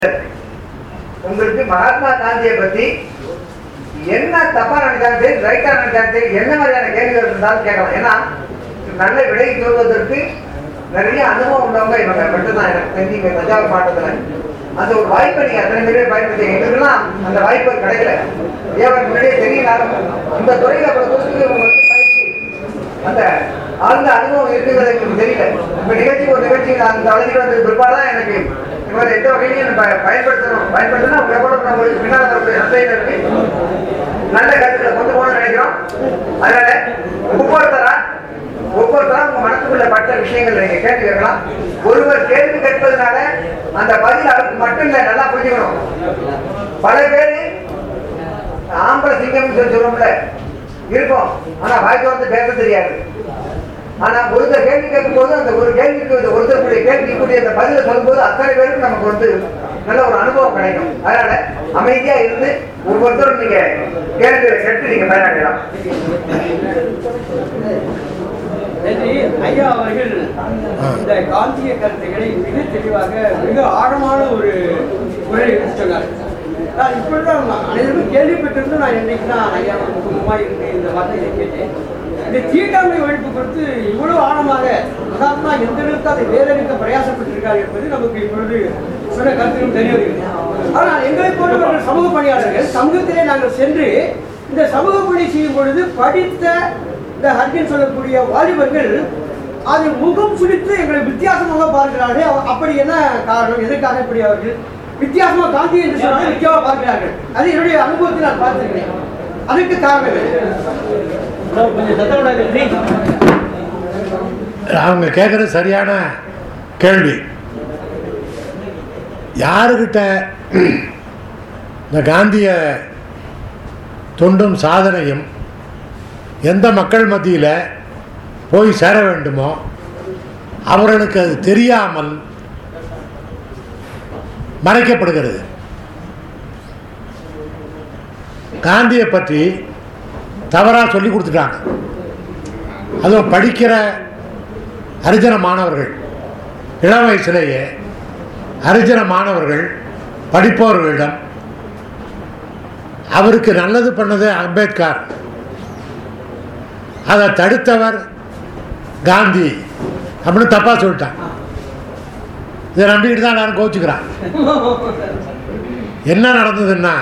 உங்களுக்கு மகாத்மா காந்தியை பத்தி என்ன தப்பா நினைச்சாலும் சரி, ரைட்டா நினைச்சாலும் சரி, என்ன மாதிரியான கேள்விகள் இருந்தாலும் கேட்கலாம். ஏன்னா நல்ல விடை சொல்வதற்கு நிறைய அனுபவம் உள்ளவங்க இவங்க மட்டும்தான். எனக்கு தெரிஞ்சு இங்க தஞ்சாவூர் மாவட்டத்துல அந்த ஒரு வாய்ப்பை நீங்க அத்தனை பேரே பயன்படுத்தி, எங்களுக்கெல்லாம் அந்த வாய்ப்பு கிடைக்கல. ஏன் முன்னாடியே தெரியலாலும் இந்த துறையில அவ்வளவு தூரத்துக்கு உங்களுக்கு பயிற்சி அந்த ஆழ்ந்த அனுபவம் இருக்குங்கிறது எனக்கு தெரியல. இப்ப நிகழ்ச்சி ஒரு நிகழ்ச்சி அந்த வளர்ச்சி வந்தது பிற்பாடுதான் எனக்கு இவர் எந்த வகையிலையும் பயன்படுத்தினா எவ்வளவு நம்மளுக்கு பின்னால் வரக்கூடிய சந்தையில இருக்கு நல்ல கருத்துக்களை கொண்டு போகணும்னு நினைக்கிறோம். அதனால ஒவ்வொருத்தரா உங்க மனசுக்குள்ள பட்ட விஷயங்கள் நீங்க கேள்வி கேட்கலாம். ஒருவர் கேள்வி கேட்பதனால அந்த பதில் அவருக்கு மட்டும் இல்ல, நல்லா புரிஞ்சுக்கணும். பல பேரு ஆம்பளை சிங்கம் சொல்லுவோம்ல இருக்கும், ஆனா வாய்க்கு வந்து பேச தெரியாது. ஆனா ஒருத்தர் கேள்வி கேட்கும் போது அந்த ஒரு கேள்விக்கு ஒருத்தருடைய கேள்விக்குரிய அந்த பதிலை சொல்லும் போது அத்தனை பேருக்கு நமக்கு வந்து நல்ல ஒரு அனுபவம் கிடைக்கும். அதனால அமைதியா இருந்து ஒவ்வொருத்தரும் நீங்க கேள்விகளை கேட்டு நீங்க பயனாடலாம். ஐயா அவர்கள் இந்த காந்திய கருத்துக்களை மிக தெளிவாக மிக ஆழமான ஒரு முறையை சொன்னார். நான் இப்பொழுதுதான் அனைவரும் கேள்விப்பட்டிருந்து நான் என்னைக்குதான் ஐயா குடும்பமா இருந்து இந்த வார்த்தையை கேட்டேன். இந்த தீண்டாமை ஒழிப்பு குறித்து இவ்வளவு ஆழமாக மகாத்மா எந்த அளவுக்கு அதை வேறெடுக்க பிரயாசப்பட்டிருக்கார் என்பது நமக்கு இப்பொழுது சொன்ன கருத்துக்கும் தெரிய வருகிறது. ஆனால் எங்களை போன்றவர்கள் சமூக பணியாளர்கள் சமூகத்திலே நாங்கள் சென்று இந்த சமூக பணி செய்யும் பொழுது படித்த இந்த ஹர்கன் சொல்லக்கூடிய வாலிபர்கள் அது முகம் சுழித்து எங்களை வித்தியாசமாக பார்க்கிறார்கள். அப்படி என்ன காரணம்? எதற்காக இப்படி அவர்கள் வித்தியாசமா காந்தி என்று சொன்னாலும் வித்தியாசமாக பார்க்கிறார்கள்? அது என்னுடைய அனுபவத்தில் நான் பார்த்திருக்கிறேன். அதுக்கு காரணம் அவங்க கேட்குறது சரியான கேள்வி. யாருக்கிட்ட இந்த காந்திய தொண்டும் சாதனையும் எந்த மக்கள் மத்தியில் போய் சேர வேண்டுமோ அவர்களுக்கு அது தெரியாமல் மறைக்கப்படுகிறது. காந்தியை பற்றி தவறாக சொல்லி கொடுத்துட்டாங்க. அதுவும் படிக்கிற ஹரிஜன மாணவர்கள், இளம் வயசுலேயே ஹரிஜன மாணவர்கள் படிப்பவர்களிடம் அவருக்கு நல்லது பண்ணது அம்பேத்கர், அதை தடுத்தவர் காந்தி அப்படின்னு தப்பா சொல்லிட்டான். இதை நம்பிக்கிட்டு தான் எல்லாரும் கோச்சுக்கிறான். என்ன நடந்ததுன்னா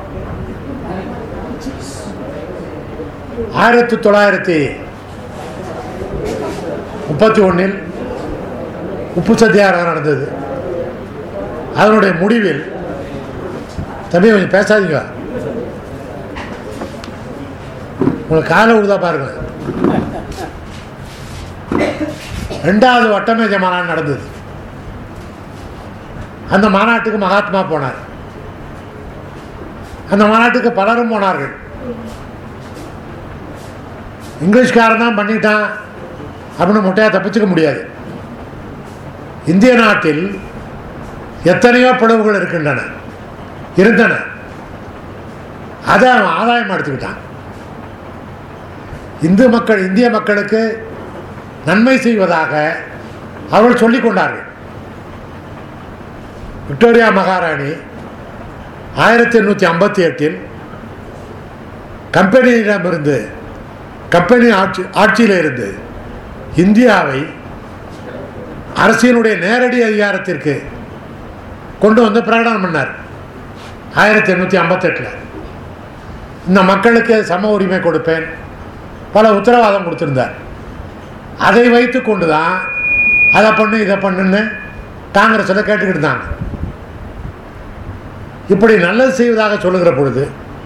1931 உப்பு சத்தியாகிரகம் நடந்தது. அதனுடைய முடிவில் தம்பி கொஞ்சம் பேசாதீங்க, உங்களுக்கு காலை விடுதா பாருங்க. 2வது வட்டமேஜ மாநாடு நடந்தது. அந்த மாநாட்டுக்கு மகாத்மா போனார். அந்த மாநாட்டுக்கு பலரும் போனார்கள். இங்கிலீஷ்காரன் தான் பண்ணிட்டான் அப்படின்னு முட்டையா தப்பிச்சுக்க முடியாது. இந்திய நாட்டில் எத்தனையோ பிளவுகள் இருந்தன. அதை அவன் ஆதாயம் எடுத்துக்கிட்டான். இந்திய மக்களுக்கு நன்மை செய்வதாக அவர்கள் சொல்லிக் கொண்டார்கள். விக்டோரியா மகாராணி 1858 கம்பெனியிடமிருந்து கம்பெனி ஆட்சியில் இருந்து இந்தியாவை அரசியலுடைய நேரடி அதிகாரத்திற்கு கொண்டு வந்து பிரகடனம் பண்ணார். 1858 இந்த மக்களுக்கு சம உரிமை கொடுப்பேன், பல உத்தரவாதம் கொடுத்திருந்தார். அதை வைத்து கொண்டு தான் அதை பண்ணு இதை பண்ணுன்னு காங்கிரஸில் கேட்டுக்கிட்டு இருந்தாங்க. இப்படி நல்லது செய்வதாக சொல்லுகிற பொழுது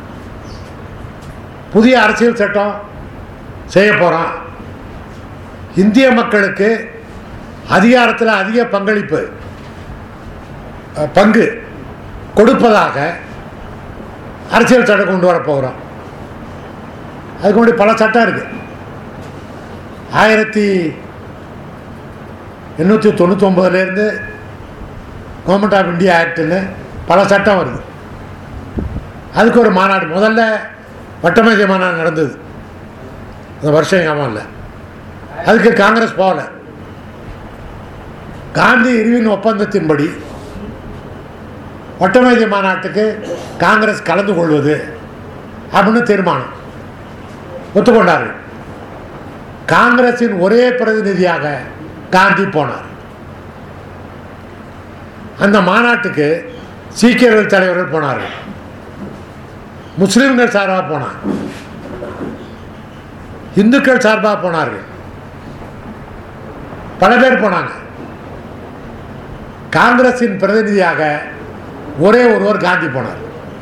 புதிய அரசியல் சட்டம் செய்ய போகிறோம், இந்திய மக்களுக்கு அதிகாரத்தில் அதிக பங்கு கொடுப்பதாக அரசியல் சட்டம் கொண்டு வர போகிறோம். அதுக்கு முன்னாடி பல சட்டம் இருக்குது. 1899 கவர்மெண்ட் ஆஃப் இந்தியா ஆக்ட்னு பல சட்டம் வருது. அதுக்கு ஒரு மாநாடு, முதல்ல வட்டமேஜை மாநாடு நடந்தது. அந்த வருஷம் ஞாபகம் இல்லை. அதுக்கு காங்கிரஸ் போகல. காந்தி இர்வின் ஒப்பந்தத்தின்படி ஒட்டமேஜை மாநாட்டுக்கு காங்கிரஸ் கலந்து கொள்வது அப்படின்னு தீர்மானம் ஒத்துக்கொண்டார்கள். காங்கிரஸின் ஒரே பிரதிநிதியாக காந்தி போனார். அந்த மாநாட்டுக்கு சீக்கியர்கள் தலைவர்கள் போனார்கள், முஸ்லிம்கள் சார்பாக போனார், இந்துக்கள் சார்பாக போனார்கள், பல பேர் போனாங்க. காங்கிரஸின் பிரதிநிதியாக ஒரே ஒருவர் காந்தி போனார்.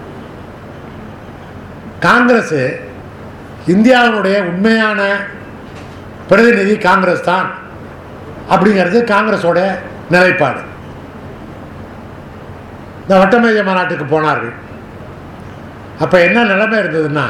காங்கிரஸ் இந்தியாவினுடைய உண்மையான பிரதிநிதி காங்கிரஸ் தான் அப்படிங்கிறது காங்கிரஸோட நிலைப்பாடு. இந்த வட்டமேஜை மாநாட்டுக்கு போனார்கள். அப்போ என்ன நிலைமை இருந்ததுன்னா,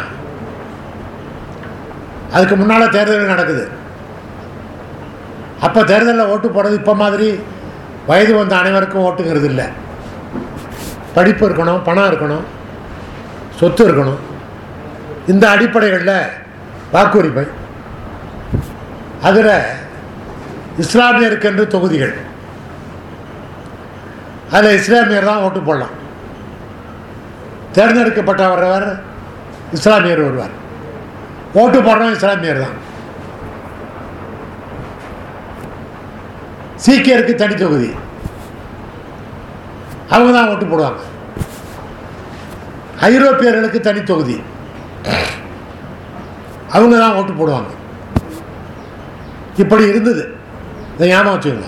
அதுக்கு முன்னால் தேர்தல் நடக்குது. அப்போ தேர்தலில் ஓட்டு போடுறது இப்போ மாதிரி வயது வந்த அனைவருக்கும் ஓட்டுங்கிறது இல்லை. படிப்பு இருக்கணும், பணம் இருக்கணும், சொத்து இருக்கணும். இந்த அடிப்படைகளில் வாக்குரிமை. அதில் இஸ்லாமியருக்கென்று தொகுதிகள், அதில் இஸ்லாமியர் தான் ஓட்டு போடலாம். தேர்ந்தெடுக்கப்பட்டவர் இஸ்லாமியர் வருவார், ஓட்டு போடுறோம் இஸ்லாமியர் தான். சீக்கியருக்கு தனி தொகுதி, அவங்க தான் ஓட்டு போடுவாங்க. ஐரோப்பியர்களுக்கு தனி தொகுதி, அவங்க தான் ஓட்டு போடுவாங்க. இப்படி இருந்தது. இதை ஞாபகம் வச்சுக்கோங்க.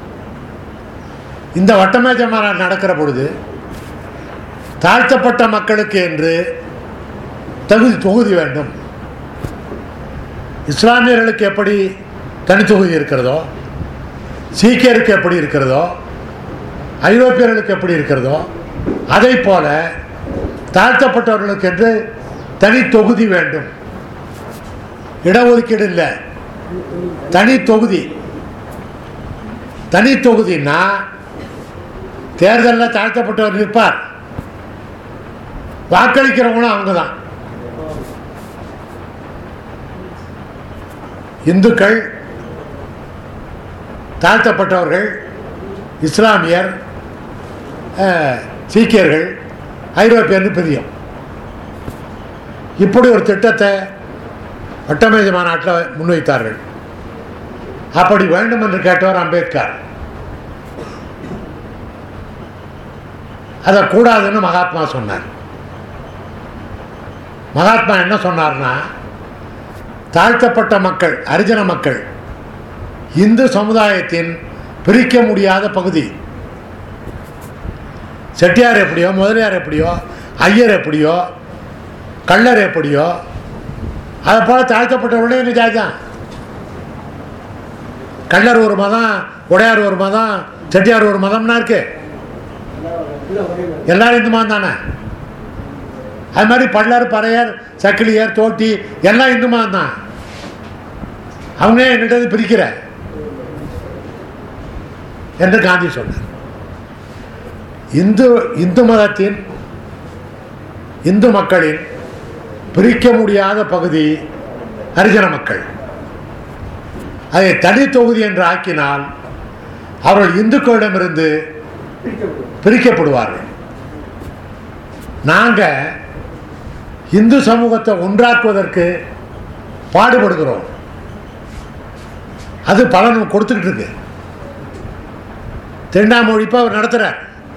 இந்த வட்டமேஜை மாநாடு நடக்கிற பொழுது தாழ்த்தப்பட்ட மக்களுக்கு என்று தொகுதி வேண்டும். இஸ்லாமியர்களுக்கு எப்படி தனி தொகுதி இருக்கிறதோ, சீக்கியருக்கு எப்படி இருக்கிறதோ, ஐரோப்பியர்களுக்கு எப்படி இருக்கிறதோ, அதை போல தாழ்த்தப்பட்டவர்களுக்கு என்று தனி தொகுதி வேண்டும். இடஒதுக்கீடு இல்லை, தனி தொகுதி. தனி தொகுதினா தேர்தலில் தாழ்த்தப்பட்டவர் நிற்பார், வாக்களிக்கிறவங்களும் அவங்க தான். இந்துக்கள், தாழ்த்தப்பட்டவர்கள், இஸ்லாமியர், சீக்கியர்கள், ஐரோப்பியர்னு பிரியும். இப்படி ஒரு திட்டத்தை வட்டமேஜை மாநாட்டில் முன்வைத்தார்கள். அப்படி வேண்டும் என்று கேட்டவர் அம்பேத்கர். அதை கூடாதுன்னு மகாத்மா சொன்னார். மகாத்மா என்ன சொன்னார்னா, தாழ்த்தப்பட்ட மக்கள், ஹரிஜன மக்கள் இந்து சமுதாயத்தின் பிரிக்க முடியாத பகுதி. செட்டியார் எப்படியோ, முதலியார் எப்படியோ, ஐயர் எப்படியோ, கள்ளர் எப்படியோ, அதை போல தாழ்த்தப்பட்டவர்களே எங்கள் ஜாதி தான். கள்ளர் ஒரு மதம், உடையார் ஒரு மதம், செட்டியார் ஒரு மதம்னா இருக்கு. எல்லாரும் இந்து மதம் தானே. அது மாதிரி பள்ளர், பறையர், சக்கிலியர், தோட்டி எல்லாம் இந்து மதம் தான். அவங்க எங்கள்கிட்ட பிரிக்கிற என்று காந்தி சொன்னார். இந்து மதத்தின், இந்து மக்களின் பிரிக்க முடியாத பகுதி ஹரிஜன மக்கள். அதை தனி தொகுதி என்று ஆக்கினால் அவர்கள் இந்துக்களிடமிருந்து பிரிக்கப்படுவார்கள். நாங்கள் இந்து சமூகத்தை ஒன்றாக்குவதற்கு பாடுபடுகிறோம். அது பலன் கொடுத்துக்கிட்டு இருக்கு. தீண்டாமொழிப்பை அவர் நடத்துகிறார்.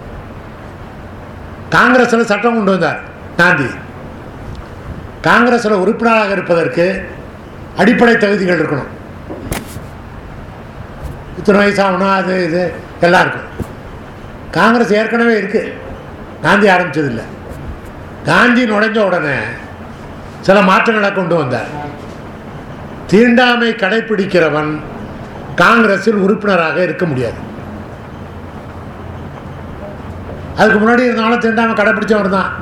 காங்கிரஸில் சட்டம் கொண்டு வந்தார் காந்தி. காங்கிரஸில் உறுப்பினராக இருப்பதற்கு அடிப்படை தகுதிகள் இருக்கணும். இத்தனை வயசாகணும், அது இது எல்லாம் இருக்கும். காங்கிரஸ் ஏற்கனவே இருக்குது, காந்தி ஆரம்பித்ததில்லை. காந்தி நுழைஞ்ச உடனே சில மாற்றங்களை கொண்டு வந்தார். தீண்டாமை கடைப்பிடிக்கிறவன் காங்கிரஸில் உறுப்பினராக இருக்க முடியாது. அதுக்கு முன்னாடி இருந்தாலும் தீண்டாமை கடைப்பிடிச்சவர் தான்.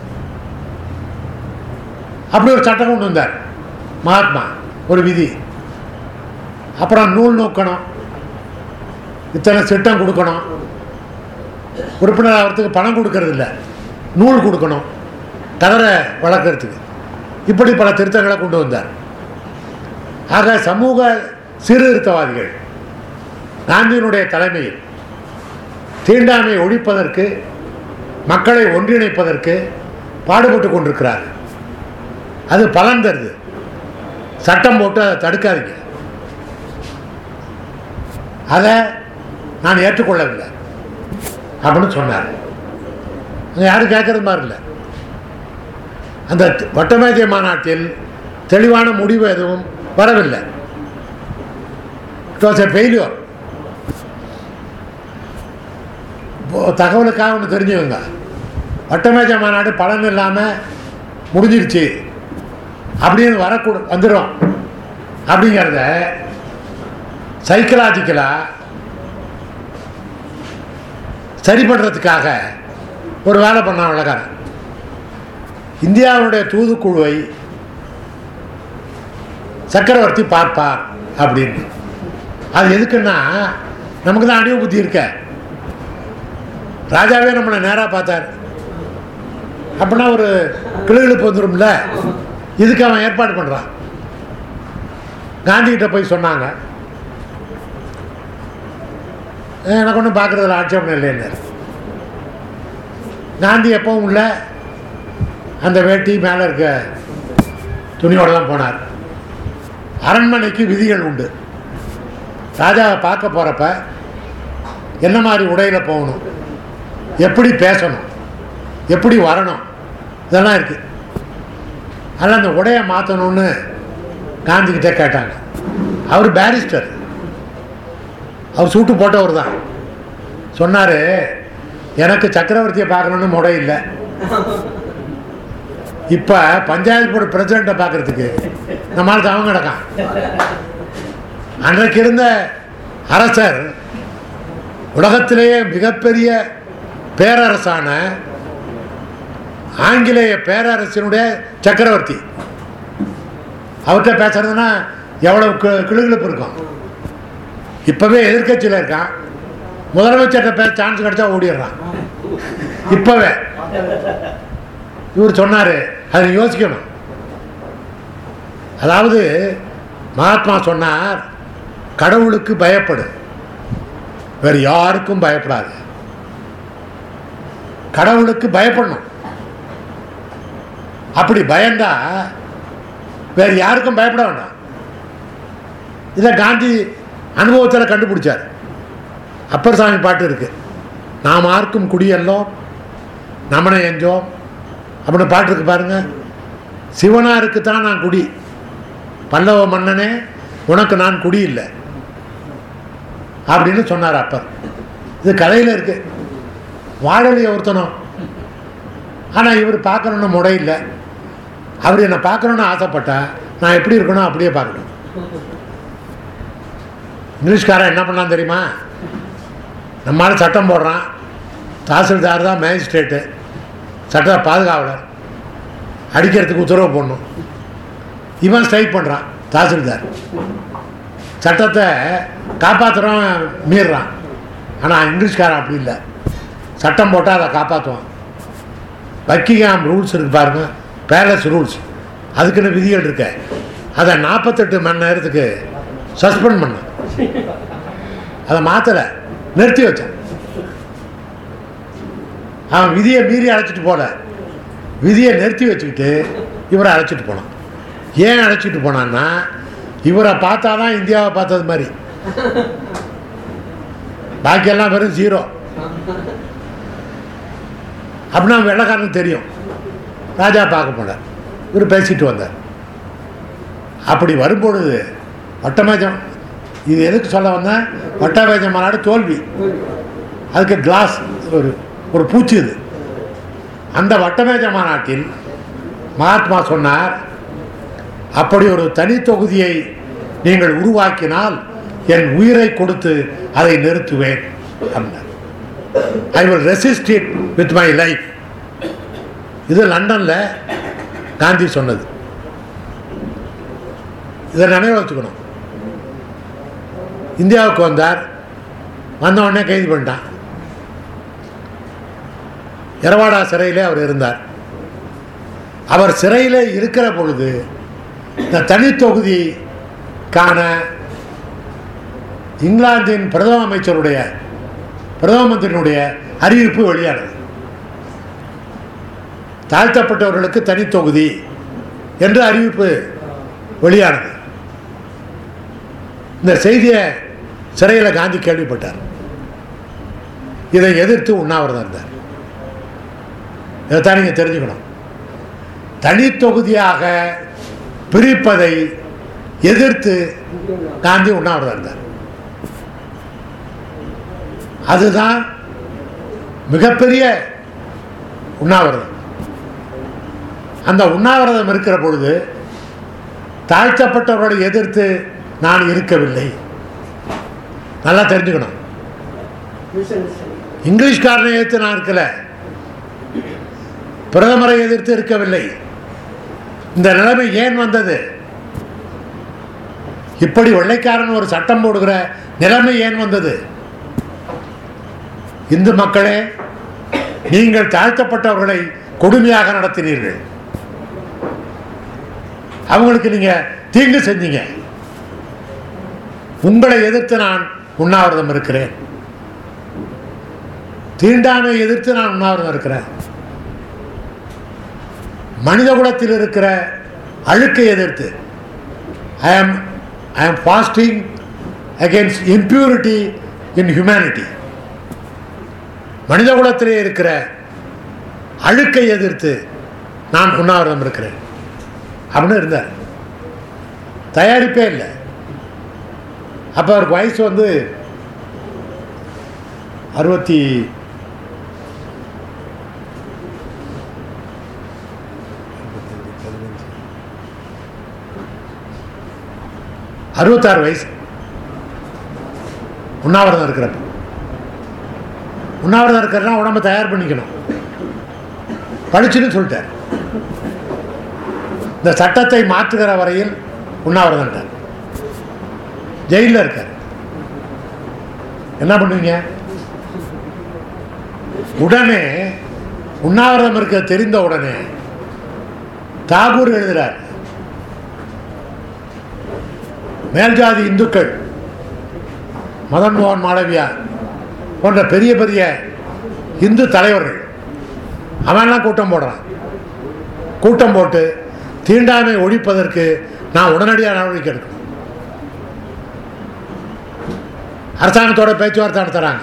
அப்படி ஒரு சட்டம் கொண்டு வந்தார் மகாத்மா, ஒரு விதி. அப்புறம் நூல் நோக்கணும், இத்தனை திட்டம் கொடுக்கணும், உறுப்பினர் ஆகிறதுக்கு பணம் கொடுக்கறது இல்லை, நூல் கொடுக்கணும், கதரை வளர்க்கறதுக்கு. இப்படி பல திருத்தங்களை கொண்டு வந்தார். ஆக சமூக சீர்திருத்தவாதிகள் காந்தியினுடைய தலைமையில் தீண்டாமை ஒழிப்பதற்கு மக்களை ஒன்றிணைப்பதற்கு பாடுபட்டு கொண்டிருக்கிறார். அது பலன் தருது. சட்டம் போட்டு அதை தடுக்காதீங்க. அதை நான் ஏற்றுக்கொள்ளவில்லை அப்படின்னு சொன்னார். அங்கே யாரும் கேட்கறது மாதிரி இல்லை. அந்த வட்டமேஜை மாநாட்டில் தெளிவான முடிவு எதுவும் வரவில்லை. It was a failure. தகவலுக்காக ஒன்று தெரிஞ்சுக்கோங்க, வட்டமேஜை மாநாடு பலன் இல்லாமல் முடிஞ்சிருச்சு அப்படின்னு வந்துடும் அப்படிங்கிறத சைக்கலாஜிக்கலாக சரி பண்ணுறதுக்காக ஒரு வேலை பண்ண வெள்ளக்காரன். இந்தியாவுடைய தூதுக்குழுவை சக்கரவர்த்தி பார்ப்பார் அப்படின்னு. அது எதுக்குன்னா, நமக்கு தான் அணிவு புத்தி இருக்க. ராஜாவே நம்மளை நேராக பார்த்தார் அப்படின்னா ஒரு கிளுகிழுப்பு வந்துடும்ல. இதுக்கு அவன் ஏற்பாடு பண்ணுறான். காந்திகிட்ட போய் சொன்னாங்க, எனக்கு ஒன்றும் பார்க்குறதுல ஆட்சேபம் இல்லைன்னு. காந்தி எப்பவும் உள்ள அந்த வேட்டி மேலே இருக்க துணியோடு தான் போனார். அரண்மனைக்கு விதிகள் உண்டு. ராஜாவை பார்க்க போகிறப்ப என்ன மாதிரி உடையில் போகணும், எப்படி பேசணும், எப்படி வரணும், இதெல்லாம் இருக்குது. அதனால் அந்த உடையை மாற்றணும்னு காந்திக்கிட்ட கேட்டாங்க. அவர் பேரிஸ்டர், அவர் சூட்டு போட்டவர் தான். சொன்னார், எனக்கு சக்கரவர்த்தியை பார்க்கணுன்னு முறை இல்லை. இப்போ பஞ்சாயத்து போர்டு பிரசிடண்ட்டை பார்க்குறதுக்கு நம்மளால் தவம் கிடக்கான். அன்றைக்கு இருந்த அரசர் உலகத்திலேயே மிகப்பெரிய பேரரசான ஆங்கிலேய பேரரசினுடைய சக்கரவர்த்தி. அவர்கிட்ட பேசுறதுன்னா எவ்வளவு கிளுகிழப்பு இருக்கும். இப்போவே எதிர்கட்சியில் இருக்கான், முதலமைச்சர்கிட்ட பேச சான்ஸ் கிடைச்சா ஓடிடுறான். இப்போவே இவர் சொன்னார், அதை யோசிக்கணும். அதாவது மகாத்மா சொன்னார், கடவுளுக்கு பயப்படு, வேறு யாருக்கும் பயப்படாது. கடவுளுக்கு பயப்படணும். அப்படி பயந்தா வேறு யாருக்கும் பயப்பட வேண்டாம். இதை காந்தி அனுபவத்தில் கண்டுபிடிச்சார். அப்பர் சாமி பாட்டு இருக்கு, நாம் ஆர்க்கும் குடியெல்லோம் நமனை எஞ்சோம் அப்படின்னு பாட்டு இருக்கு பாருங்க. சிவனாருக்கு தான் நான் குடி, பல்லவ மன்னனே உனக்கு நான் குடி இல்லை அப்படின்னு சொன்னார் அப்பர். இது கதையில் இருக்கு. வாழலையை ஒருத்தனும். ஆனால் இவர் பார்க்கணுன்னு முறை இல்லை. அவர் என்னை பார்க்கணுன்னு ஆசைப்பட்டா நான் எப்படி இருக்கணும் அப்படியே பார்க்கணும். இங்கிலீஷ்காரன் என்ன பண்ணான்னு தெரியுமா? நம்மளால் சட்டம் போடுறான், தாசில்தார் தான் மேஜிஸ்ட்ரேட்டு, சட்ட பாதுகாவலர், அடிக்கிறதுக்கு உத்தரவு போடணும். இவன் ஸ்ட்ரைக் பண்ணுறான் தாசில்தார், சட்டத்தை காப்பாற்றுறவன் மீறுறான். ஆனால் இங்கிலீஷ்காரன் அப்படி இல்லை, சட்டம் போட்டால் அதை காப்பாற்றுவான். பக்கிங்ஹாம் ரூல்ஸ் இருக்கு பாருங்க, பேலஸ் ரூல்ஸ், அதுக்குன்னு விதிகள் இருக்க. அதை 48 மணி நேரத்துக்கு சஸ்பெண்ட் பண்ண, அதை மாற்றலை, நிறுத்தி வச்சான். அவன் விதியை மீறி அழைச்சிட்டு போல, விதியை நிறுத்தி வச்சுக்கிட்டு இவரை அழைச்சிட்டு போனான். ஏன் அழைச்சிட்டு போனான்னா, இவரை பார்த்தா தான் இந்தியாவை பார்த்தது மாதிரி, பாக்கியெல்லாம் வெறும் 0 அப்படின்னா வெள்ளைக்காரனுக்கு தெரியும். ராஜா பார்க்க போனார், இவர் பேசிட்டு வந்தார். அப்படி வரும்பொழுது வட்டமேஜம், இது எதுக்கு சொல்ல வந்தேன், வட்டமேஜ மாநாடு தோல்வி, அதுக்கு கிளாஸ் ஒரு பூச்சி. இது அந்த வட்டமேஜ மாநாட்டில் மகாத்மா சொன்னார், அப்படி ஒரு தனி தொகுதியை நீங்கள் உருவாக்கினால் என் உயிரை கொடுத்து அதை நிறுத்துவேன் அப்படின்னார். I will resist it with my life. இது லண்டனில் காந்தி சொன்னது. இதை நினைவு வச்சுக்கணும். இந்தியாவுக்கு வந்தார், வந்த உடனே கைது பண்ணிட்டான். எரவாடா சிறையில் அவர் இருந்தார். அவர் சிறையில் இருக்கிற பொழுது இந்த தனி தொகுதிக்கான இங்கிலாந்தின் பிரதம மந்திரியினுடைய அறிவிப்பு வெளியானது. தாழ்த்தப்பட்டவர்களுக்கு தனி தொகுதி என்று அறிவிப்பு வெளியானது. இந்த செய்தியை சிறையில் காந்தி கேள்விப்பட்டார். இதை எதிர்த்து உண்ணாவிரதம் இருந்தார். இதைத்தான் நீங்கள் தெரிஞ்சுக்கணும். தனி தொகுதியாக பிரிப்பதை எதிர்த்து காந்தி உண்ணாவிரதம் இருந்தார். அதுதான் மிகப்பெரிய உண்ணாவிரதம். அந்த உண்ணாவிரதம் இருக்கிற பொழுது தாழ்த்தப்பட்டவர்களை எதிர்த்து நான் இருக்கவில்லை. நல்லா தெரிஞ்சுக்கணும். இங்கிலீஷ்காரனை எதிர்த்து நான் இருக்கல, பிரதமரை எதிர்த்து இருக்கவில்லை. இந்த நிலைமை ஏன் வந்தது? இப்படி வெள்ளைக்காரன் ஒரு சட்டம் போடுகிற நிலைமை ஏன் வந்தது? இந்து மக்களே, நீங்கள் தாழ்த்தப்பட்டவர்களை கொடுமையாக நடத்தினீர்கள். அவங்களுக்கு நீங்க தீங்கு செஞ்சீங்க. உங்களை எதிர்த்து நான் உண்ணாவிரதம் இருக்கிறேன். தீண்டாமை எதிர்த்து நான் உண்ணாவிரதம் இருக்கிறேன். மனித குலத்தில் இருக்கிற அழுக்கை எதிர்த்து I am fasting against impurity in humanity. மனித குலத்திலே இருக்கிற அழுக்கை எதிர்த்து நான் உண்ணாவிரதம் இருக்கிறேன் அப்படின்னு இருந்தார். தயாரிப்பே இல்லை. அப்போ அவருக்கு வயசு 66 வயசு. உண்ணாவிரதம் இருக்கிறப்ப உண்ணாவிரதம் இருக்கிறனா உடம்பை தயார் பண்ணிக்கணும். படிச்சுன்னு சொல்லிட்டார். இந்த சட்டத்தை மாற்றுகிற வரையில் உண்ணாவிரதம். ஜெயிலில் இருக்கார். என்ன பண்ணுவீங்க? உடனே உண்ணாவிரதம் இருக்க தெரிந்த உடனே தாகூர் எழுதுகிறார், மேல்ஜாதி இந்துக்கள், மதன் மோகன் மாளவியா போன்ற பெரிய பெரிய இந்து தலைவர்கள் அவன்லாம் கூட்டம் போடுறான். கூட்டம் போட்டு தீண்டாமை ஒழிப்பதற்கு நான் உடனடியாக நடவடிக்கை எடுக்கணும். அரசாங்கத்தோட பேச்சுவார்த்தை நடத்துகிறாங்க.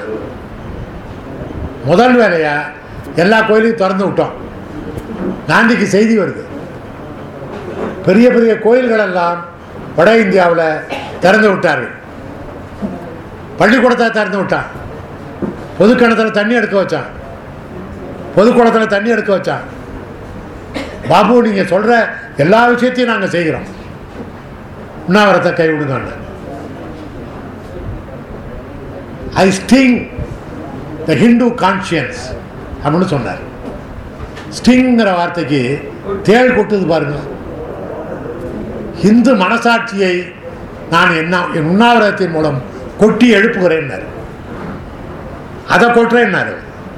முதல் வேலையா எல்லா கோயிலையும் திறந்து விட்டோம். காந்திக்கு செய்தி வருது, பெரிய பெரிய கோயில்கள் எல்லாம் வட இந்தியாவில் திறந்து விட்டார்கள். பள்ளிக்கூடத்தை திறந்து விட்டான். பொதுக்கிணத்துல தண்ணி எடுக்க வச்சான். பொதுக்குளத்தில் தண்ணி எடுக்க வச்சான். பாபு, நீங்கள் சொல்கிற எல்லா விஷயத்தையும் நாங்கள் செய்கிறோம், உண்ணாவிரத்தை கைவிடுங்க. I sting the Hindu conscience அப்படின்னு சொன்னார். ஸ்டிங்கிற வார்த்தைக்கு தேள் கொட்டுது பாருங்க. இந்து மனசாட்சியை நான் என் உண்ணாவிரதத்தின் மூலம் கொட்டி எழுப்புகிறேன். அதை கொட்டுறேன்னாரு.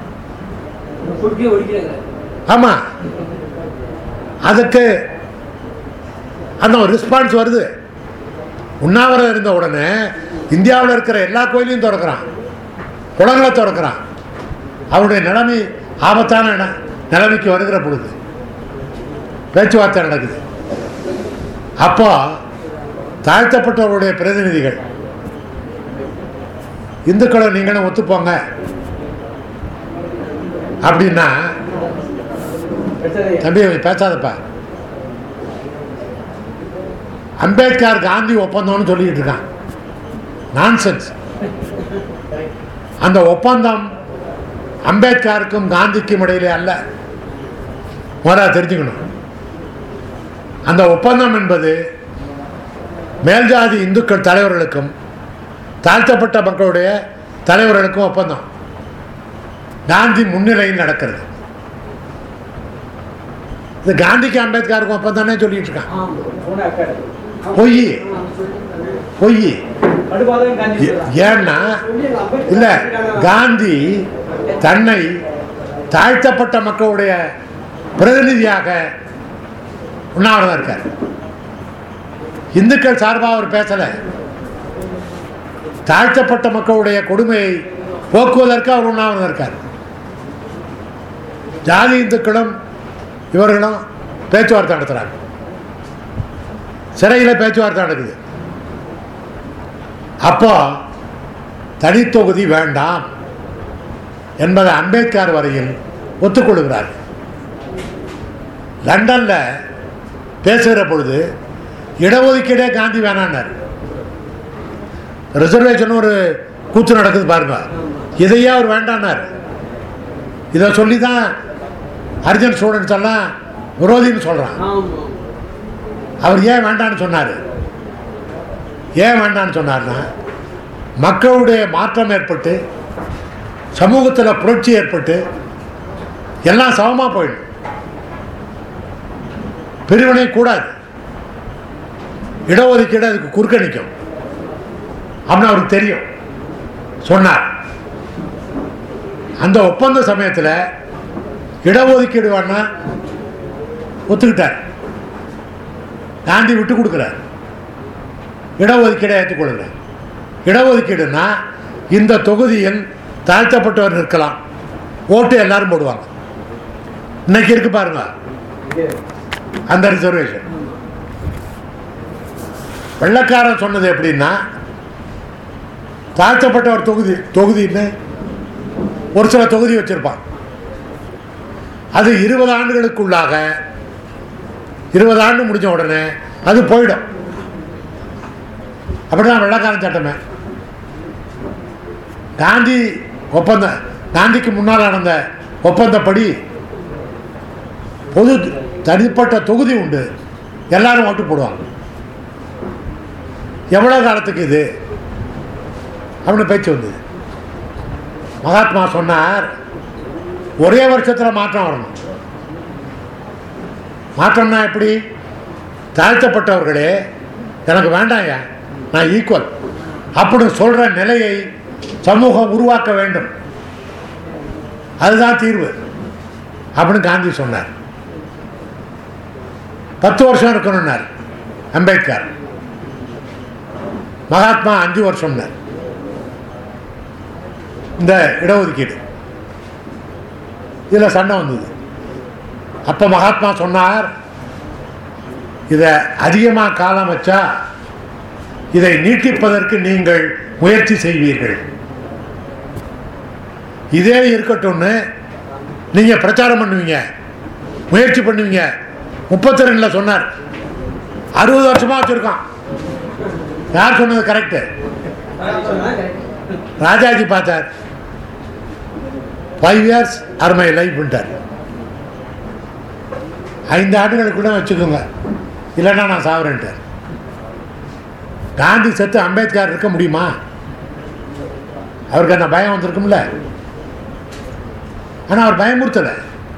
ஆமா, அதுக்கு அந்த ஒரு ரெஸ்பான்ஸ் வருது. உண்ணாவிரதம் இருந்த உடனே இந்தியாவில் இருக்கிற எல்லா கோயிலையும் திறக்கிறான், குளங்களை திறக்கிறான். அவருடைய நிலைமை ஆபத்தான நிலைமைக்கு வருகிற பொழுது பேச்சுவார்த்தை நடக்குது. அப்போ தாழ்த்தப்பட்டவருடைய பிரதிநிதிகள், இந்துக்களை நீங்களும் ஒத்துப்போங்க அப்படின்னா, தம்பி பேசாதப்பா, அம்பேத்கர் காந்தி ஒப்பந்தம்னு சொல்லிட்டு இருக்கான். நான்சென்ஸ். அந்த ஒப்பந்தம் அம்பேத்கருக்கும் காந்திக்கும் இடையிலே அல்ல. முதல்ல தெரிஞ்சுக்கணும். அந்த ஒப்பந்தம் என்பது மேல்ஜாதி இந்துக்கள் தலைவர்களுக்கும் தாழ்த்தப்பட்ட மக்களுடைய தலைவர்களுக்கும் ஒப்பந்தம். காந்தி முன்னிலையில் நடக்கிறது. இது காந்திக்கு அம்பேத்கருக்கும் ஒப்பந்தம்னே சொல்லிட்டு இருக்கான். பொய் பொய். ஏன்னா இல்ல, காந்தி தன்னை தாழ்த்தப்பட்ட மக்களுடைய பிரதிநிதியாக உண்ணாவிரதம் இருக்கார். இந்துக்கள் சார்பாக அவர் பேசல. தாழ்த்தப்பட்ட மக்களுடைய கொடுமையை போக்குவதற்கு அவர் உண்ணாவிரதம் இருக்கார். ஜாதி இந்துக்களும் இவர்களும் பேச்சுவார்த்தை நடத்துகிறாங்க. சிறையில் பேச்சுவார்த்தை நடக்குது. அப்போ தனி தொகுதி வேண்டாம் என்பதை அம்பேத்கர் வரையில் ஒத்துக்கொள்கிறார். லண்டனில் பேசுகிற பொழுது இடஒதுக்கீடே காந்தி வேணான்னார். ரிசர்வேஷன் ஒரு கூத்து நடக்குது பாருங்க, இதையே அவர் வேண்டான்னார். இதை சொல்லி தான் அர்ஜென்ட் ஸ்டூடெண்ட்ஸ் எல்லாம் விரோதின்னு சொல்கிறான். அவர் ஏன் வேண்டான்னு சொன்னார்? ஏன் வேண்டான்னு சொன்னார்னா, மக்களுடைய மாற்றம் ஏற்பட்டு சமூகத்தில் புரட்சி ஏற்பட்டு எல்லாம் சமமாக போயிடும், பிரிவினை கூடாது, இடஒதுக்கீடு அதுக்கு குறுக்க நிற்கும் அப்படின்னு அவருக்கு தெரியும் சொன்னார். அந்த ஒப்பந்த சமயத்தில் இடஒதுக்கீடு வேணா ஒத்துக்கிட்டார். காந்தி விட்டு கொடுக்குறார், இடஒதுக்கீடை ஏற்றுக்கொள்கிறார். இடஒதுக்கீடுனா இந்த தொகுதியில் தாழ்த்தப்பட்டவர் இருக்கலாம், ஓட்டு எல்லாரும் போடுவாங்க. இன்னைக்கு இருக்கு பாருங்க அந்த ரிசர்வேஷன். வெள்ளக்காரன் சொன்னது எப்படின்னா, தாழ்த்தப்பட்டவர் தொகுதின்னு ஒரு சில தொகுதி வச்சிருப்பான். அது 20 ஆண்டுகளுக்குள்ளாக 20 ஆண்டு முடிஞ்ச உடனே அது போயிடும். அப்படிதான் வெள்ளக்காரன் சட்டமே. காந்திக்கு முன்னால் நடந்த ஒப்பந்தப்படி பொது தனிப்பட்ட தொகுதி உண்டு, எல்லாரும் ஓட்டு போடுவாங்க. எவ்வளோ காலத்துக்கு இது அப்படின்னு பேச்சு வந்தது. மகாத்மா சொன்னார், ஒரே வருஷத்தில் மாற்றம் வரணும். மாற்றம்னா எப்படி? தாழ்த்தப்பட்டவர்களே எனக்கு வேண்டாயா, நான் ஈக்குவல் அப்படின்னு சொல்கிற நிலையை சமூகம் உருவாக்க வேண்டும், அதுதான் தீர்வு அப்படின்னு காந்தி சொன்னார். 10 வருஷம் இருக்கணும்னார் அம்பேத்கர். மகாத்மா 5 வருஷம்னார். இந்த இடஒதுக்கீடு இதில் சண்டை வந்தது. அப்போ மகாத்மா சொன்னார், இதை அதிகமாக காலம் வச்சா இதை நீட்டிப்பதற்கு நீங்கள் முயற்சி செய்வீர்கள், இதே இருக்கட்டும்னு நீங்கள் பிரச்சாரம் பண்ணுவீங்க, முயற்சி பண்ணுவீங்க. 32 சொன்னார், 60 வருஷமாக வச்சுருக்கான். யார் சொன்னது கரெக்டு? ராஜாஜி பார்த்தார், 5 years ஆர் மை லைஃப்ன்ட்டார். 5 ஆண்டுகளுக்குள்ள வச்சுக்கோங்க, இல்லைன்னா நான் சாவரேன்ட்டார். காந்தி செத்து அம்பேத்கர் இருக்க முடியுமா? அவருக்கு அந்த பயம் வந்திருக்கும்ல. ஆனால் அவர் பயமுறுத்தலை.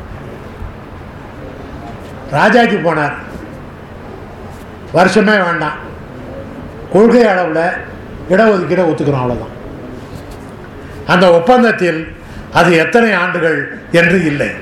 ராஜாஜி போனார், வருஷமே வேண்டாம், கொள்கை அளவில் இடஒதுக்கீடை ஒத்துக்கிறோம், அவ்வளோதான். அந்த ஒப்பந்தத்தில் அது எத்தனை ஆண்டுகள் என்று இல்லை.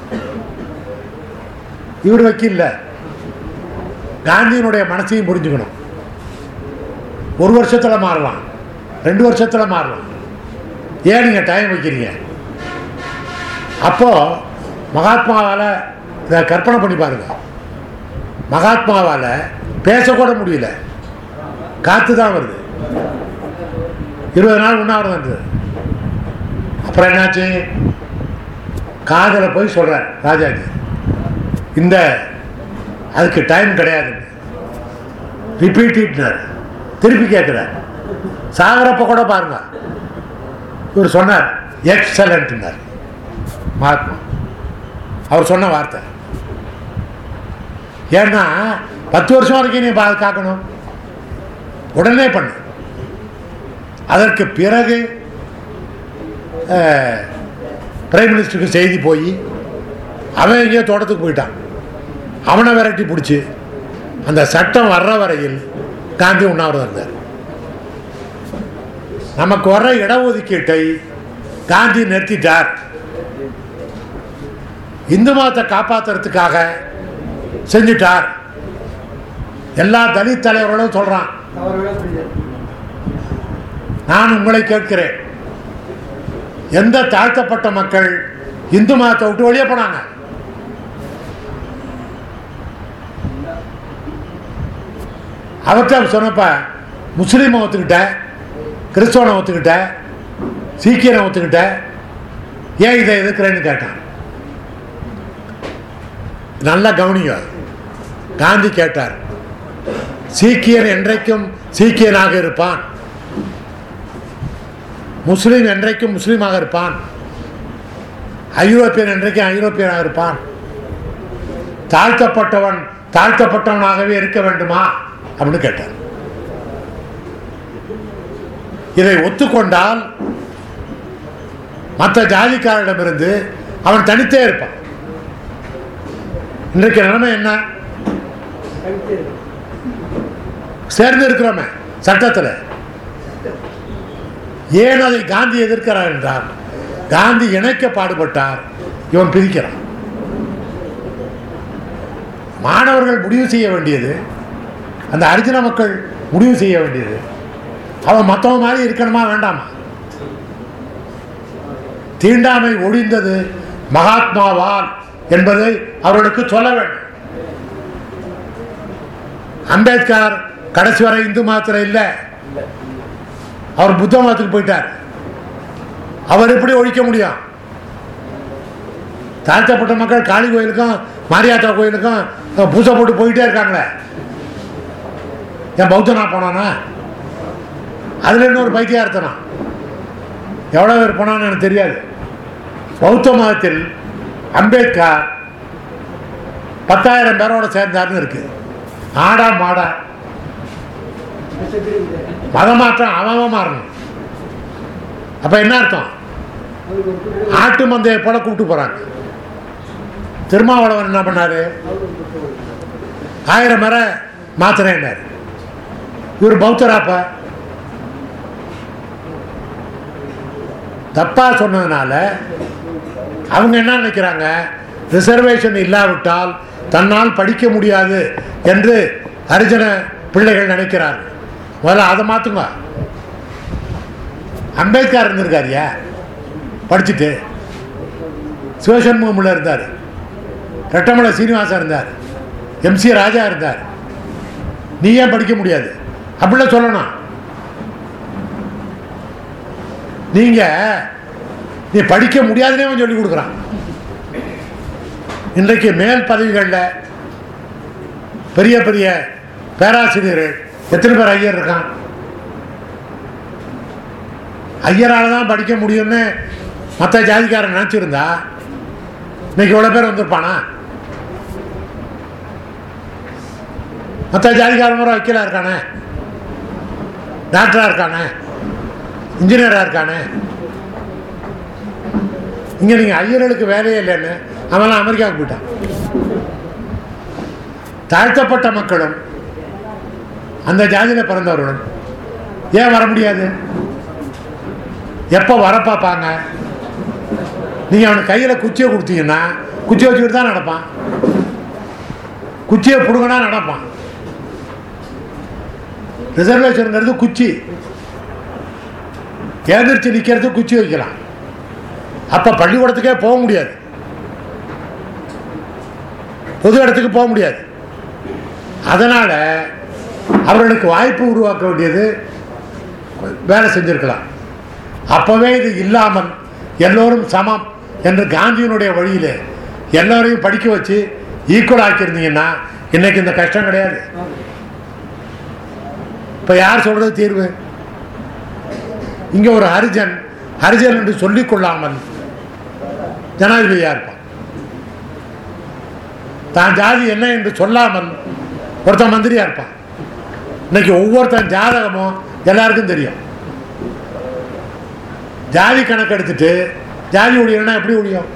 இவர் வைக்கல. காந்தியினுடைய மனசையும் புரிஞ்சுக்கணும். 1 வருஷத்தில் மாறலாம், 2 வருஷத்தில் மாறலாம். ஏன் நீங்கள் டைம் வைக்கிறீங்க? அப்போது மகாத்மாவால் இதை கற்பனை பண்ணி பாருங்க. மகாத்மாவால் பேசக்கூட முடியல, காற்று தான் வருது. 20 நாள் உண்ணாவிரதம் இருந்தது. அப்புறம் என்னாச்சு? காதலை போய் சொல்கிறார் ராஜாஜி, இந்த அதுக்கு டைம் கிடையாது, ரிப்பீட்டிட்னார். திருப்பி கேட்குறார். சாகரப்ப கூட பாருங்க, இவர் சொன்னார் எக்ஸலண்ட்னார் மகாத்மா. அவர் சொன்ன வார்த்தை. ஏன்னா 10 வருஷம் வரைக்கும் நீ காக்கணும், உடனே பண்ணு. அதற்கு பிறகு பிரைம் மினிஸ்டருக்கு செய்தி போய் அவன் எங்கேயோ தோட்டத்துக்கு போயிட்டான். அவனை விரட்டி பிடிச்சி அந்த சட்டம் வர்ற வரையில் காந்தி உண்ணாவிரதம் இருந்தார். நமக்கு வர்ற இடஒதுக்கீட்டை காந்தி நிறுத்திட்டார். இந்து மதத்தை காப்பாற்றுறதுக்காக செஞ்சிட்டார். எல்லா தலித் தலைவர்களும் சொல்றான். நான் உங்களை கேட்கிறேன், எந்த தாழ்த்தப்பட்ட மக்கள் இந்து மதத்தை விட்டு வெளியே போனாங்க? அவர்கிட்ட சொன்னப்ப முஸ்லீமை ஒத்துக்கிட்ட, கிறிஸ்தவனை ஒத்துக்கிட்ட, சீக்கியனை ஒத்துக்கிட்ட, ஏன் இதை எதிர்க்கிறேன்னு கேட்டான். நல்லா கவனிங்க. காந்தி கேட்டார், சீக்கியன் என்றைக்கும் சீக்கியனாக இருப்பான், முஸ்லீம் என்றைக்கும் முஸ்லீமாக இருப்பான், ஐரோப்பியன் என்றைக்கும் ஐரோப்பியனாக இருப்பான், தாழ்த்தப்பட்டவன் தாழ்த்தப்பட்டவனாகவே இருக்க வேண்டுமா அப்படின்னு கேட்டார். இதை ஒத்துக்கொண்டால் மற்ற ஜாதிக்காரிடமிருந்து அவன் தனித்தே இருப்பான். இன்றைக்கு நிலைமை என்ன? சேர்ந்து இருக்கிறோமே சட்டத்தில். ஏன் அதை காந்தி எதிர்க்கிறார் என்றால், காந்தி இணைக்க பாடுபட்டார், இவன் பிரிக்கிறான். மாணவர்கள் முடிவு செய்ய வேண்டியது, அந்த ஹரிஜன மக்கள் முடிவு செய்ய வேண்டியது, அவன் மற்றவங்க மாதிரி இருக்கணுமா வேண்டாமா? தீண்டாமை ஒழிந்தது மகாத்மாவால் என்பதை அவர்களுக்கு சொல்ல வேண்டும். அம்பேத்கர் கடைசி வரை இந்து மதத்தில் இல்லை, அவர் புத்த மதத்துக்கு போயிட்டார். அவர் எப்படி ஒழிக்க முடியும்? தாழ்த்தப்பட்ட மக்கள் காளி கோயிலுக்கும் மாரியாத்தா கோயிலுக்கும் பூசை போட்டு போயிட்டே இருக்காங்களே. என் பௌத்தனா போனானா? அதில் இன்னொரு பைத்தியார்த்தனா எவ்வளோ பேர் போனான்னு எனக்கு தெரியாது. பௌத்த மதத்தில் அம்பேத்கர் 10,000 பேரோட சேர்ந்தார்னு இருக்கு. ஆடா மாடா மதமாற்றம் அவன் மாறணும். அப்ப என்ன அர்த்தம்? ஆட்டு மந்தையை போல கூப்பிட்டு போறாங்க. திருமாவளவன் என்ன பண்ணாரு? 1000 பேரை மாத்திரேன். இவர் பௌத்தராப்ப தப்பா சொன்னதுனால அவங்க என்ன நினைக்கிறாங்க? ரிசர்வேஷன் இல்லாவிட்டால் தன்னால் படிக்க முடியாது என்று ஹரிஜன பிள்ளைகள் நினைக்கிறார்கள். முதல்ல அதை மாற்றுங்க. அம்பேத்கர் இருந்திருக்காரியா படிச்சுட்டு? சிவசண்முகமுள்ள இருந்தார், ரெட்டமலை சீனிவாசன் இருந்தார், MC ராஜா இருந்தார். நீ ஏன் படிக்க முடியாது? அப்படிலாம் சொல்லணும். நீ படிக்க முடியாதுன்னே சொல்லி கொடுக்குறான். இன்றைக்கு மேல் பதவிகளில் பெரிய பெரிய பேராசிரியர்கள் எத்தனை பேர் ஐயர் இருக்கான்? ஐயரால் தான் படிக்க முடியும்னு மற்ற ஜாதிக்காரன் நினச்சிருந்தா இன்னைக்கு இவ்வளோ பேர் வந்திருப்பானா? மற்ற ஜாதிக்காரன் முறை வக்கீலாக இருக்கானே, டாக்டராக இருக்கானே, இன்ஜினியராக இருக்கானே. இங்கே நீங்கள் ஐயர்களுக்கு வேலையே இல்லைன்னு அவன்லாம் அமெரிக்காவுக்கு போயிட்டான். தாழ்த்தப்பட்ட மக்களும் அந்த ஜாதியில் பிறந்தவர்களும் ஏன் வர முடியாது? எப்போ வர பார்ப்பாங்க? நீங்கள் அவனுக்கு கையில் குச்சியை கொடுத்தீங்கன்னா குச்சியை வச்சுக்கிட்டு தான் நடப்பான். குச்சியை பிடுங்கினா நடப்பான். ரிசர்வேஷனுங்கிறது குச்சி, எழுந்திரிச்சு நிற்கிறது குச்சி வைக்கலாம். அப்போ பள்ளிக்கூடத்துக்கே போக முடியாது, பொது இடத்துக்கு போக முடியாது. அதனால் அவர்களுக்கு வாய்ப்பு உருவாக்க வேண்டியது வேலை செஞ்சிருக்கலாம். அப்போவே இது இல்லாமல் எல்லோரும் சமம் என்று காந்தியினுடைய வழியில் எல்லோரையும் படிக்க வச்சு ஈக்குவல் ஆக்கியிருந்தீங்கன்னா இன்னைக்கு இந்த கஷ்டம் கிடையாது. இப்போ யார் சொல்றது தீர்வு? இங்கே ஒரு ஹரிஜன் என்று சொல்லிக் கொள்ளாமல் ஜனாதிபதியாக இருப்பான். தான் ஜாதி என்ன என்று சொல்லாமல் ஒருத்தன் மந்திரியாக இருப்பான். இன்னைக்கு ஒவ்வொருத்தன் ஜாதகமும் எல்லாருக்கும் தெரியும். ஜாதி கணக்கு எடுத்துட்டு ஜாதி ஒழியனா எப்படி ஒழியும்?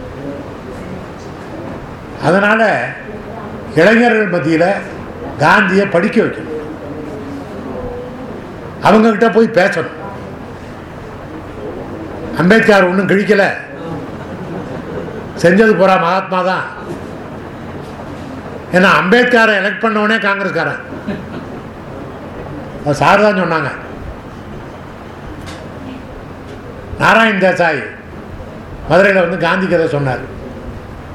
அதனால இளைஞர்கள் மத்தியில் காந்தியை படிக்க வைக்கணும், அவங்க கிட்ட போய் பேசணும். அம்பேத்கர் ஒன்றும் கிழிக்கல, செஞ்சது பூரா மகாத்மா தான். ஏன்னா அம்பேத்கரை எலெக்ட் பண்ணவனே காங்கிரஸ்காரன். சார் தான் சொன்னாங்க. நாராயண் தேசாய் மதுரையில் வந்து காந்தி கதை சொன்னார்.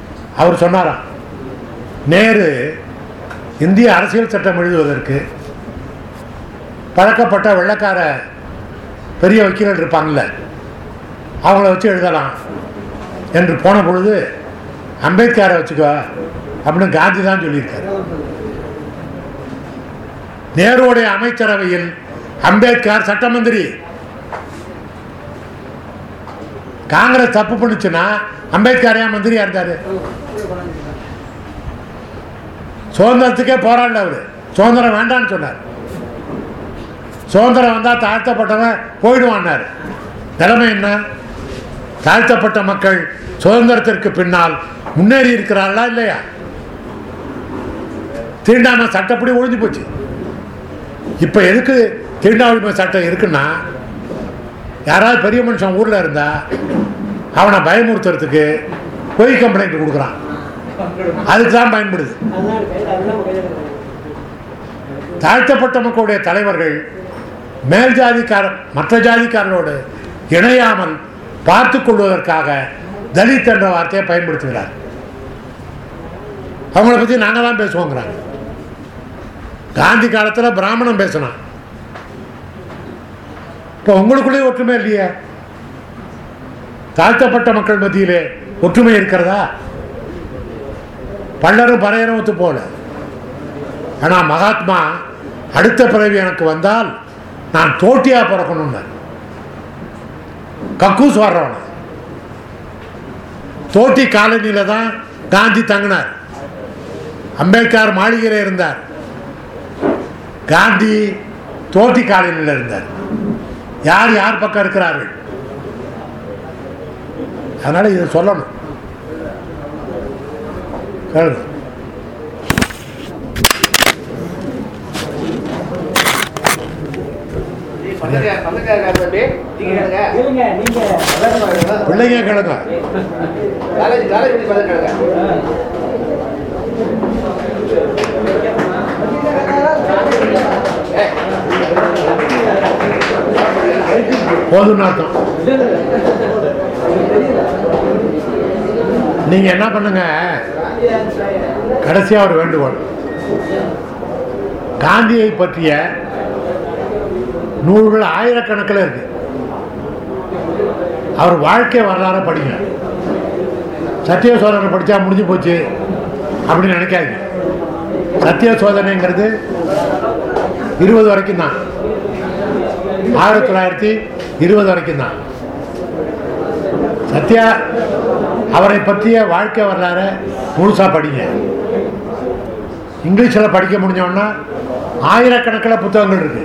அவர் சொன்னாராம், நேரு இந்திய அரசியல் சட்டம் எழுதுவதற்கு பழக்கப்பட்ட வெள்ளைக்கார பெரிய வக்கீலர் இருப்பாங்கள்ல, அவங்கள வச்சு எழுதலாம் என்று போன பொழுது அம்பேத்கரை வச்சுக்கோ அப்படின்னு காந்தி தான் சொல்லியிருக்காரு. நேருடைய அமைச்சரவையில் அம்பேத்கர் சட்டமந்திரி. காங்கிரஸ் தப்பு பண்ணுச்சுன்னா அம்பேத்கர் ஏன் மந்திரியா இருந்தாரு? சுதந்திரத்துக்கே போராடல அவரு. சுதந்திரம் வேண்டான்னு சொன்னார். சுதந்திரம் வந்தா தாழ்த்தப்பட்டவன் போயிடுவான்னாரு. நிலைமை என்ன? தாழ்த்தப்பட்ட மக்கள் சுதந்திரத்திற்கு பின்னால் முன்னேறி இருக்கிறார்களா இல்லையா? தீண்டாமை சட்டப்படி ஒழிஞ்சு போச்சு. இப்ப எதுக்கு தீண்டாமை சட்டம் இருக்குன்னா, யாராவது பெரிய மனுஷன் ஊர்ல இருந்தா அவனை பயமுறுத்துறதுக்கு பொய் கம்ப்ளைண்ட் கொடுக்குறான். அதுக்கு தான் பயன்படுது. தாழ்த்தப்பட்ட மக்களுடைய தலைவர்கள் மேல் ஜாதிக்கார மற்ற ஜாதிக்காரர்களோடு இணையாமல் பார்த்து கொள்வதற்காக தலித் என்ற வார்த்தையை பயன்படுத்துகிறார். அவங்கள பற்றி நாங்கள் தான் பேசுவோங்கிறாங்க. காந்தி காலத்தில் பிராமணன் பேசினான். இப்போ உங்களுக்குள்ளேயே ஒற்றுமை இல்லையே. தாழ்த்தப்பட்ட மக்கள் மத்தியிலே ஒற்றுமை இருக்கிறதா? பல்லரும் பறையரும் ஒத்து போல. ஆனால் மகாத்மா அடுத்த பிறவி எனக்கு வந்தால் நான் தோட்டியா பிறக்கணும்னு கக்கூஸ் வர்றவன. தோட்டி காலனியில தான் காந்தி தங்கினார். அம்பேத்கர் மாளிகையில் இருந்தார். காந்தி தோட்டி காலனியில் இருந்தார். யார் யார் பக்கம் இருக்கிறார்கள்? அதனால இதை சொல்லணும். கேளுங்க. பிள்ளைங்க கேளுங்க. போதும் அர்த்தம். நீங்க என்ன பண்ணுங்க, கடைசியா ஒரு வேண்டுகோள். காந்தியை பற்றிய நூல்கள் ஆயிரக்கணக்கில் இருக்கு. அவர் வாழ்க்கை வரலாறு படிங்க. சத்திய சோதனை படித்தா முடிஞ்சு போச்சு அப்படின்னு நினைக்காதீங்க. சத்திய சோதனைங்கிறது 20 வரைக்கும் தான். 1920 வரைக்கும் தான். சத்யா அவரை பற்றிய வாழ்க்கை வரலாறு முழுசாக படிங்க. இங்கிலீஷில் படிக்க முடிஞ்சோன்னா ஆயிரக்கணக்கில் புத்தகங்கள் இருக்கு.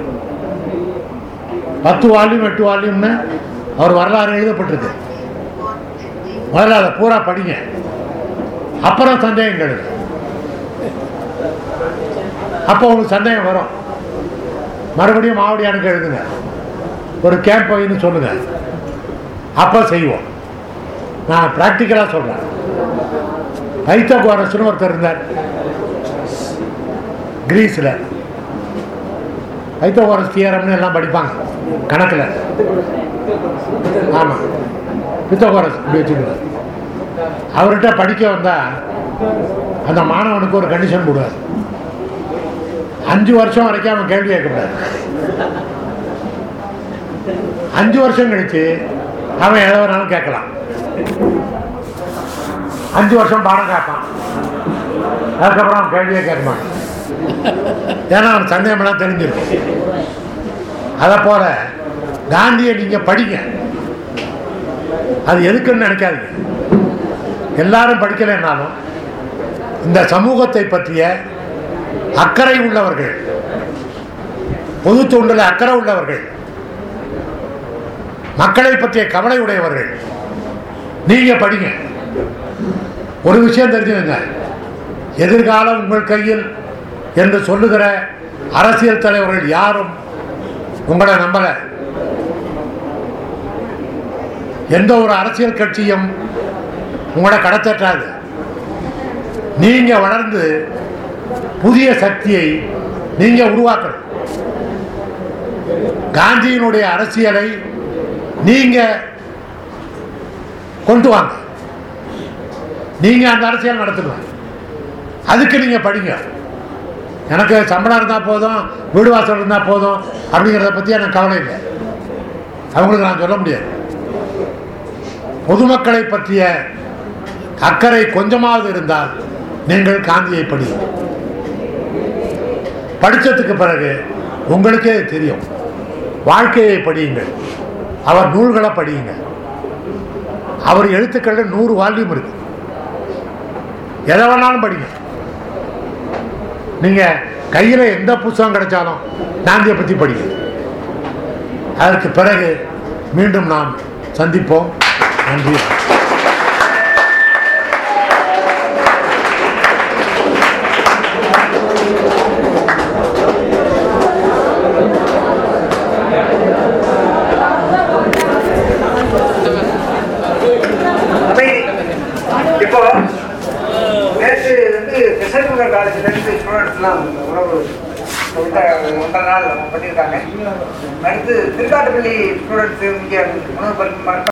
10 வால்யூம் 8 வால்யூம்னு அவர் வரலாறு எழுதப்பட்டிருக்கு. முதல்ல அதை பூரா படிங்க. அப்புறம் சந்தேகங்கள். அப்போ உங்களுக்கு சந்தேகம் வரும். மறுபடியும் மாவடியானுக்கு எழுதுங்க, ஒரு கேம்ப் வைன்னு சொல்லுங்க. அப்போ செய்வோம். நான் ப்ராக்டிக்கலாக சொல்கிறேன். பைத்தகோரஸ்னு ஒருத்தர் இருந்தார் கிரீஸில். பைத்தகோரஸ் தியரம்னு எல்லாம் படிப்பாங்க கணக்கில். ஆமாம், பித்தகோரஸ் வச்சுக்கிறார். அவர்கிட்ட படிக்க வந்தால் அந்த மாணவனுக்கு ஒரு கண்டிஷன் போடுவார். 5 வருஷம் வரைக்கும் அவன் கேள்வி கேட்கக்கூடாது. 5 வருஷம் கழிச்சு அவன் எதை வேணாலும் கேட்கலாம். 5 வருஷம் பாடம் கேட்பான். அதுக்கப்புறம் அவன் கேள்வியே கேட்க மாட்டான். ஏன்னா அவன் சந்தேகமெல்லாம் தெரிஞ்சிருக்கும். அதை போல காந்தியை நீங்க படிங்க. அது எதுக்குன்னு நினைக்காதீங்க. எல்லாரும் படிக்கலைன்னாலும் இந்த சமூகத்தை பற்றிய அக்கறை உள்ளவர்கள், பொது தொண்டில் அக்கறை உள்ளவர்கள், மக்களை பற்றிய கவலை உடையவர்கள் நீங்க படிங்க. ஒரு விஷயம் தெரிஞ்சுங்க, எதிர்காலம் உங்கள் கையில் என்று சொல்லுகிற அரசியல் தலைவர்கள் யாரும் உங்களை நம்பல. எந்த ஒரு அரசியல் கட்சியும் உங்களை கடத்தட்டாது. நீங்க வளர்ந்து புதிய சக்தியை நீங்க உருவாக்கணும். காந்தியினுடைய அரசியலை நீங்க கொண்டு வாங்க. நீங்க அந்த அரசியல் நடத்தணும். அதுக்கு நீங்க படிங்க. எனக்கு சம்பளம் இருந்தால் போதும், வீடு வாசல் இருந்தால் போதும் அப்படிங்கிறத பற்றி எனக்கு கவலை இல்லை. அவங்களுக்கு நான் சொல்ல முடியாது. பொதுமக்களை பற்றிய அக்கறை கொஞ்சமாவது இருந்தால் நீங்கள் காந்தியை படியுங்கள். படித்ததுக்கு பிறகு உங்களுக்கே தெரியும். வாழ்க்கையை படியுங்கள், அவர் நூல்களை படியுங்கள். அவர் எழுத்துக்களில் 100 வால்யூம் இருக்கு. எதை வேணாலும் படிங்க. நீங்கள் கையில் எந்த புத்தகம் கிடைச்சாலும் காந்தியை பற்றி படிங்க. அதற்கு பிறகு மீண்டும் நாம் சந்திப்போம். நன்றி. இப்போ நேற்று வந்து கிருஷ்ணகுமார் காலேஜ்லேருந்து ஸ்டூடெண்ட்ஸ்லாம் உணவு 1.5 நாள் பண்ணியிருக்காங்க. அடுத்து திருக்காட்டுப்பள்ளி ஸ்டூடெண்ட்ஸு இங்கே உணவு